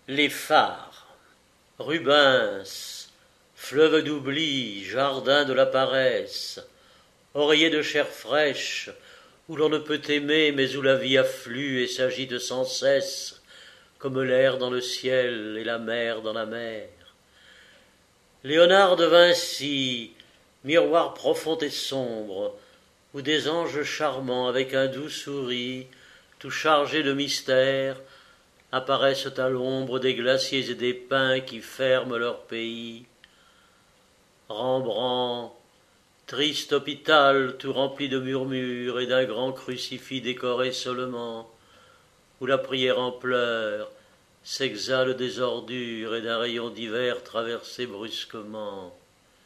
Les phares. Rubens, fleuve d'oubli, jardin de la paresse, oreiller de chair fraîche, où l'on ne peut aimer, mais où la vie afflue et s'agite sans cesse, comme l'air dans le ciel et la mer dans la mer. Léonard de Vinci, miroir profond et sombre, où des anges charmants avec un doux souris, tout chargés de mystère, apparaissent à l'ombre des glaciers et des pins qui ferment leur pays. Rembrandt, triste hôpital tout rempli de murmures et d'un grand crucifix décoré seulement, où la prière en pleurs s'exhale des ordures et d'un rayon d'hiver traversé brusquement.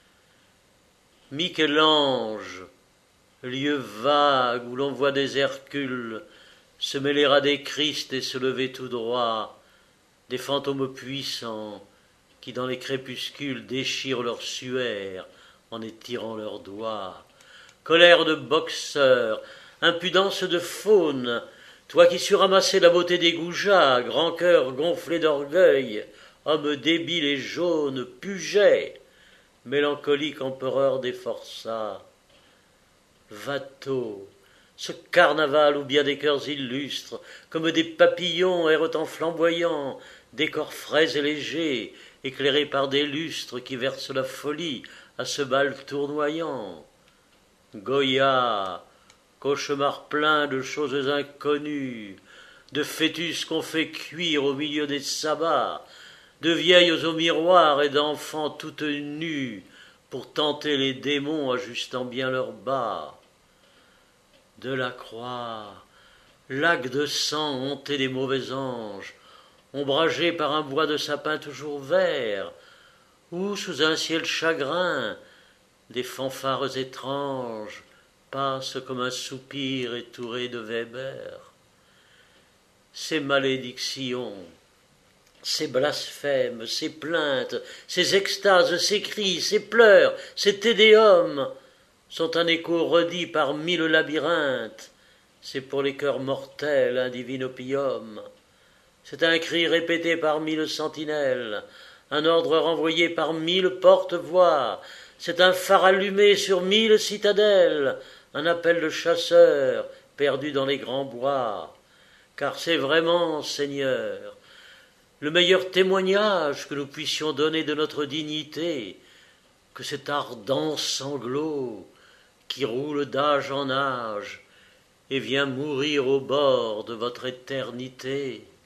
Michel-Ange, lieu vague où l'on voit des Hercules se mêler à des Christ et se lever tout droit, des fantômes puissants qui dans les crépuscules déchirent leurs suaires en étirant leurs doigts. Colère de boxeur, impudence de faune, toi qui suramassais la beauté des goujats, grand cœur gonflé d'orgueil, homme débile et jaune, Puget, mélancolique empereur des forçats. Watteau, ce carnaval où bien des cœurs illustres, comme des papillons errent en flamboyant, des corps frais et légers, éclairés par des lustres qui versent la folie à ce bal tournoyant. Goya, cauchemar plein de choses inconnues, de fœtus qu'on fait cuire au milieu des sabbats, de vieilles au miroir et d'enfants toutes nues, pour tenter les démons ajustant bien leurs bas. Delacroix, lac de sang hanté des mauvais anges, ombragé par un bois de sapin toujours vert, où, sous un ciel chagrin, des fanfares étranges passent comme un soupir étouré de Weber. Ces malédictions, ces blasphèmes, ces plaintes, ces extases, ces cris, ces pleurs, ces tédéums sont un écho redit par mille labyrinthes. C'est pour les cœurs mortels un divin opium. C'est un cri répété par mille sentinelles, un ordre renvoyé par mille porte-voix. C'est un phare allumé sur mille citadelles, un appel de chasseurs perdu dans les grands bois. Car c'est vraiment, Seigneur, le meilleur témoignage que nous puissions donner de notre dignité, que cet ardent sanglot qui roule d'âge en âge et vient mourir au bord de votre éternité.